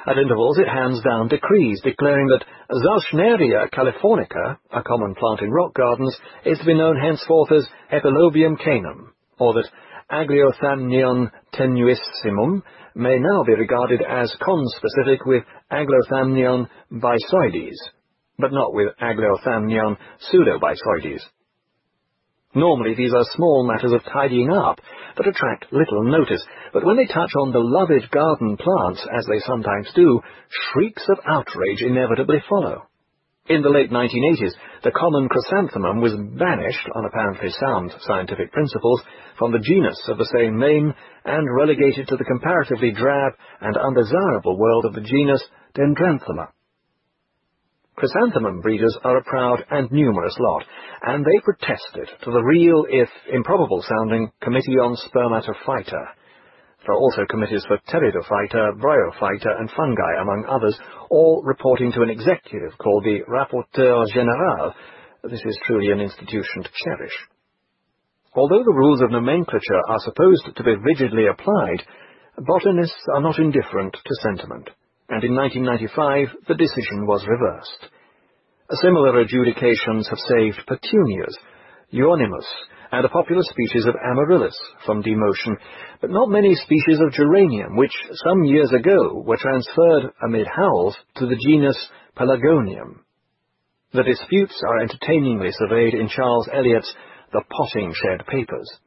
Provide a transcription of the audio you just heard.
At intervals it hands down decrees declaring that Zalschneria californica, a common plant in rock gardens, is to be known henceforth as Epilobium canum, or that Aglaothamnion tenuissimum may now be regarded as conspecific with Aglaothamnion bisoides, but not with Aglaothamnion pseudobisoides. Normally these are small matters of tidying up that attract little notice, but when they touch on beloved garden plants, as they sometimes do, shrieks of outrage inevitably follow. In the late 1980s, the common chrysanthemum was banished, on apparently sound scientific principles, from the genus of the same name and relegated to the comparatively drab and undesirable world of the genus Dendranthema. Chrysanthemum breeders are a proud and numerous lot, and they protested to the real, if improbable-sounding, Committee on Spermatophyta. There are also committees for Pteridophyta, Bryophyta, and fungi, among others, all reporting to an executive called the Rapporteur Général. This is truly an institution to cherish. Although the rules of nomenclature are supposed to be rigidly applied, botanists are not indifferent to sentiment, and in 1995 the decision was reversed. Similar adjudications have saved petunias, euonymus, and a popular species of amaryllis from demotion, but not many species of geranium, which some years ago were transferred amid howls to the genus Pelargonium. The disputes are entertainingly surveyed in Charles Eliot's The Potting Shed Papers.